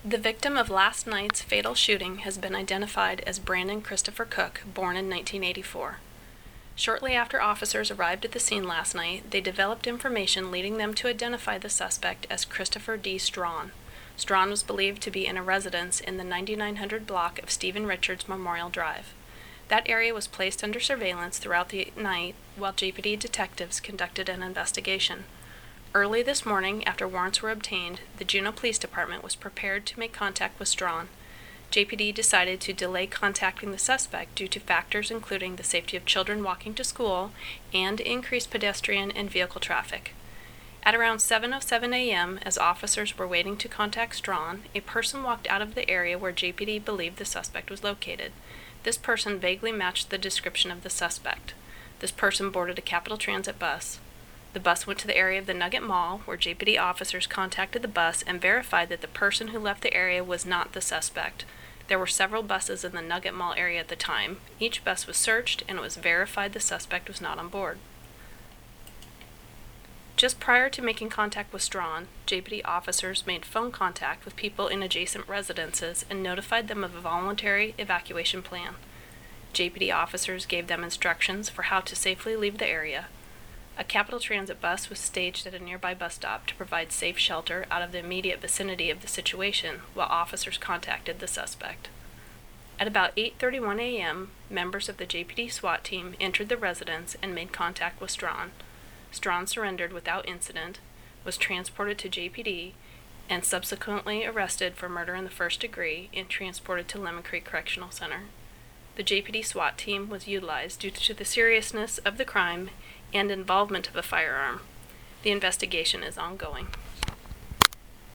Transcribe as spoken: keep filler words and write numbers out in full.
The victim of last night's fatal shooting has been identified as Brandon Christopher Cook, born in nineteen eighty-four. Shortly after officers arrived at the scene last night, they developed information leading them to identify the suspect as Christopher D. Strawn. Strawn was believed to be in a residence in the ninety-nine hundred block of Stephen Richards Memorial Drive. That area was placed under surveillance throughout the night while J P D detectives conducted an investigation. Early this morning, after warrants were obtained, the Juneau Police Department was prepared to make contact with Strawn. J P D decided to delay contacting the suspect due to factors including the safety of children walking to school and increased pedestrian and vehicle traffic. At around seven oh seven a.m., as officers were waiting to contact Strawn, a person walked out of the area where J P D believed the suspect was located. This person vaguely matched the description of the suspect. This person boarded a Capital Transit bus. The bus went to the area of the Nugget Mall, where J P D officers contacted the bus and verified that the person who left the area was not the suspect. There were several buses in the Nugget Mall area at the time. Each bus was searched, and it was verified the suspect was not on board. Just prior to making contact with Strawn, J P D officers made phone contact with people in adjacent residences and notified them of a voluntary evacuation plan. J P D officers gave them instructions for how to safely leave the area. A Capital Transit bus was staged at a nearby bus stop to provide safe shelter out of the immediate vicinity of the situation while officers contacted the suspect. At about eight thirty-one a.m., members of the J P D SWAT team entered the residence and made contact with Strawn. Strawn surrendered without incident, was transported to J P D, and subsequently arrested for murder in the first degree and transported to Lemon Creek Correctional Center. The J P D SWAT team was utilized due to the seriousness of the crime and involvement of a firearm. The investigation is ongoing.